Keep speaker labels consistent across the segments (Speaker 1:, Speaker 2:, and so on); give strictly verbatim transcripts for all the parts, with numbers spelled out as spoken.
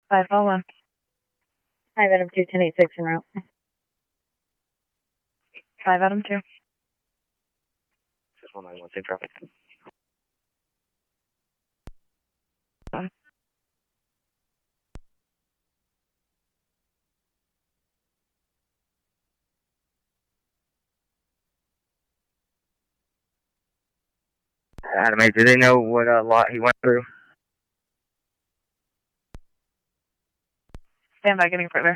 Speaker 1: five oh one.
Speaker 2: five Adam two, ten eighty-six en route.
Speaker 1: five Adam two.
Speaker 3: six one nine one, safe traffic.
Speaker 1: Um,
Speaker 3: Adam eight, do they know what uh, lot he went through?
Speaker 1: Stand by, getting further.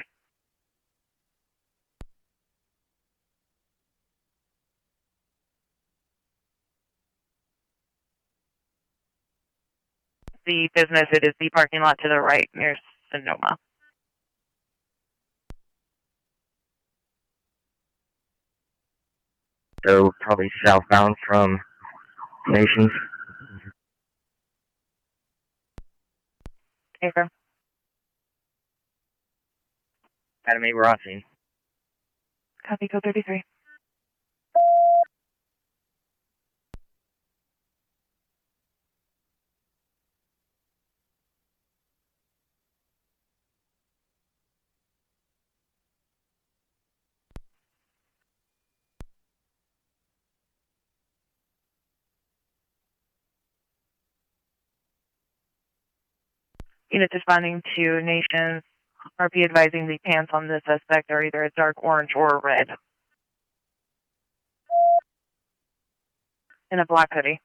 Speaker 1: The business, it is the parking lot to the right near Sonoma.
Speaker 3: So probably southbound from Nations.
Speaker 1: Affirm.
Speaker 3: Adam eight, we're on scene.
Speaker 1: Copy, code thirty-three. Units responding to Nations, R P advising the pants on the suspect are either a dark orange or red. In a black hoodie.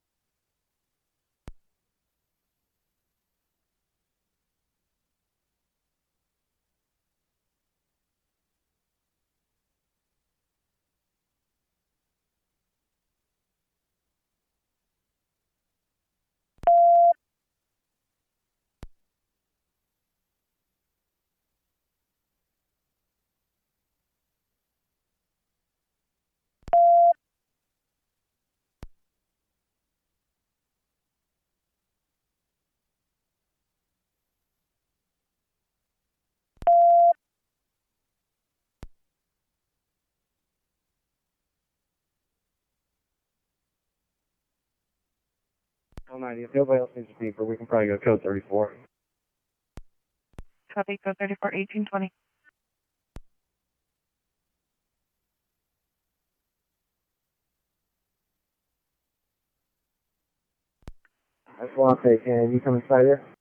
Speaker 3: Oh nine, if nobody else needs to speak, we can probably go code thirty-four.
Speaker 1: Copy, code thirty-four, eighteen twenty.
Speaker 3: I just want to say, can you come inside here?